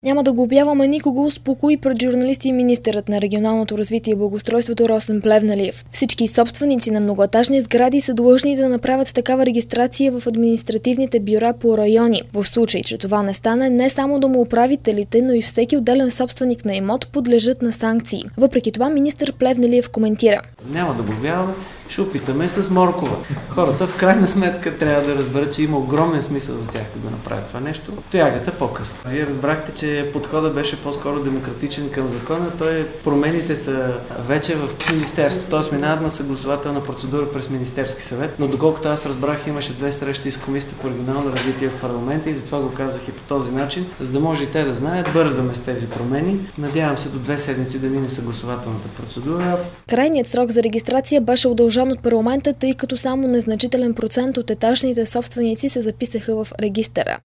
Няма да глобяваме никого, успокои пред журналисти министърът на регионалното развитие и благоустройството Росен Плевнелиев. Всички собственици на многоетажни сгради са длъжни да направят такава регистрация в административните бюра по райони. В случай, че това не стане, не само домоуправителите, но и всеки отделен собственик на имот подлежат на санкции. Въпреки това министър Плевнелиев коментира: няма да глобяваме, ще опитаме с моркова. Хората в крайна сметка трябва да разберат, че има огромен смисъл за тях да направят това нещо. Тоягата по-късно. Вие разбрахте, че подходът беше по-скоро демократичен към закона. Промените са вече в министерство, т.е. минават на съгласувателна процедура през Министерски съвет. Но доколкото аз разбрах, имаше 2 срещи с Комисията по регионално развитие в парламента и затова го казах и по този начин, за да може и те да знаят. Бързаме с тези промени. Надявам се до 2 седмици да мине съгласувателната процедура. Крайният срок за регистрация беше удължен от парламента, тъй като само незначителен процент от етажните собственици се записаха в регистъра.